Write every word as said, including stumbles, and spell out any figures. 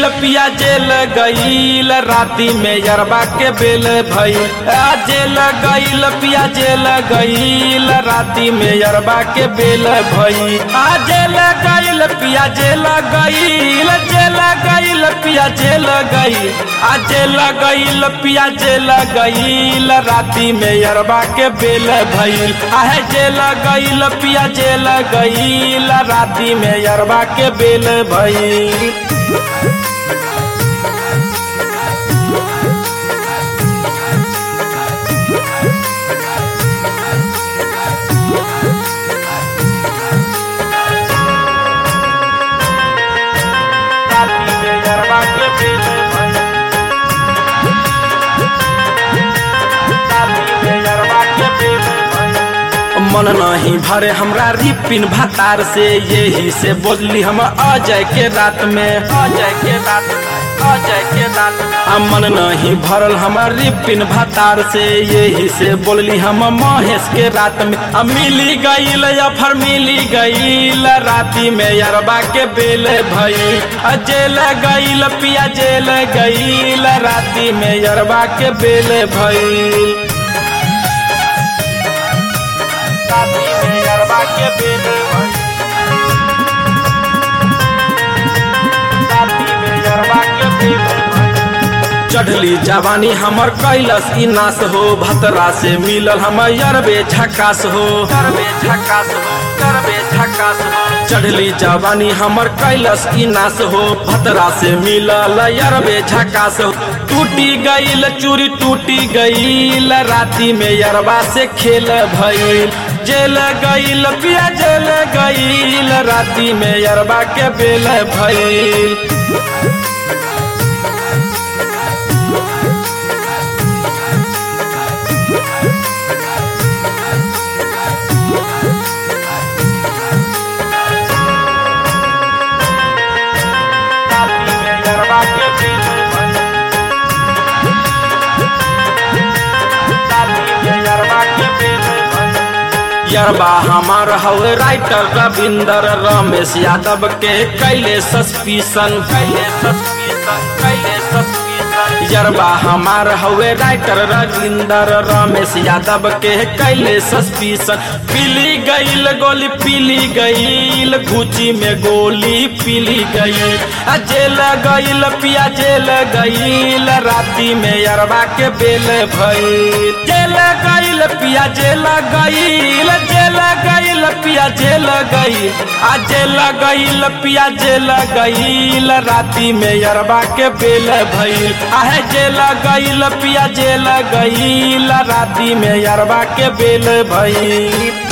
पिया जेल गईल राती में यरबा के बेल भइल। जेल गईल पिया जेल गईल राती में यरबा के बेल भइल। जेल गईल पिया जेल गईल जेल गईल पिया जेल गईल जेल गईल पिया जेल गईल राती में यरबा के बेल भइल। आहे जेल गईल पिया जेल गईल राती में यरबा के बेल भइल। मन नहीं भरे हमरा रिपिन भतार से, यही से बोली हम अजय के रात में अजय के रात अजय के रात में। मन नहीं भरल हमार रिपिन भतार से, यही से बोली हम महेश के रात में। मिली गईल या फिर मिली गईल राती में यरबा के बेल भइल। जेल गईल पिया जेल गईल राती में यरबा के बेल भइल। राती में यरबा के बेल भइल। राती में यरबा के बेल भइल। चढ़ली जवानी हमर कैलस ई नाश हो, भतरा से मिलल हम यरबे झकास हो यरबे झकास हो यरबे झकास हो। चढ़ली जवानी हमर कैलस ई नाश हो, भतरा से मिलल यरबे झकास हो। टूटी गईल चूरी टूटी गईल राती में यरबा से खेल भइल। जेल गईल पिया जेल गईल राती में यरबा के बेल भइल। यरबा हमार हवे राइटर रविंदर रमेश यादव के कैले सस्पिशन कैले सस्पिशन कैले सस्पिशन। यरबा हमार हवे राइटर रविंदर रमेश यादव के कैले सस्पिशन। पीली गईल गोली पीली गईल घुची में गोली पीली गईल। जेल गईल पिया जेल गईल राती में यरबा के बेल भइल। जेल गईल पिया जेल गईल जेल गईल पिया जेल गईल आ जेल गईल पिया जेल गईल राती में यरबा के बेल भइल। आहे जेल गईल पिया जेल गईल राती में यरबा के बेल भइल।